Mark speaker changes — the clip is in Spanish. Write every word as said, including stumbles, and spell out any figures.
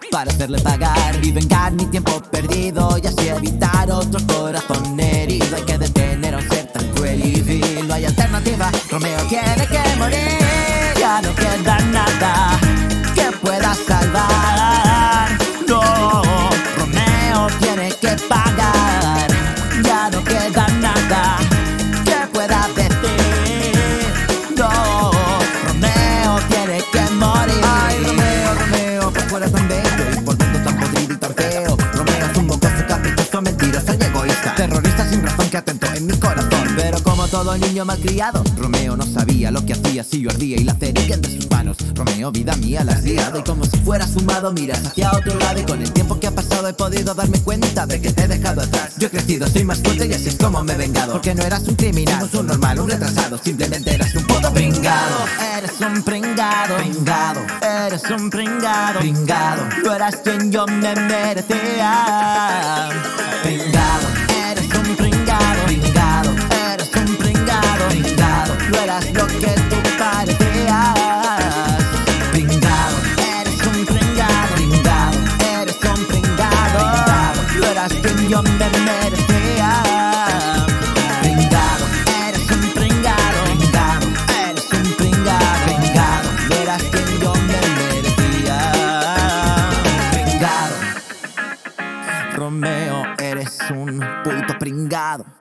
Speaker 1: para hacerle pagar y vengar mi tiempo perdido y así evitar otro corazón herido. Hay que detener a un ser tan cruel y vil, no hay alternativa. Romeo tiene que morir, ya no queda nada que pueda salvar. No, Romeo tiene que pagar, ya no queda nada que pueda decir. No, Romeo tiene que morir. Ay, Romeo, Romeo, por fuera tan bello y por dentro tan podrido y tan feo. Romeo es un mocoso, caprichoso, mentiroso y egoísta, terrorista sin razón que atentó en mi corazón. Pero como todo niño malcriado, Romeo no sabía lo que hacía si yo ardía y la cerilla entre sus manos. Romeo, vida mía, la has liado y como si fueras fumado miras hacia otro lado. Y con el tiempo que ha pasado he podido darme cuenta de que te he dejado atrás. Yo he crecido, soy más fuerte y así es como me he vengado. Porque no eras un criminal, no un normal, un retrasado, simplemente eras un puto pringado. Eres un pringado, pringado. Eres un pringado, pringado. No eras quien yo me merecía. Pringado, eres un pringado, pringado. Eres un pringado, pringado. No eras lo que tú parecías. Pringado, eres un pringado, pringado. Eres un pringado, no eras quien yo me merecía. Pringado, eres un pringado, pringado. Eres un pringado, pringado. No eras quien yo me merecía. Pringado, Romeo, eres un puto pringado.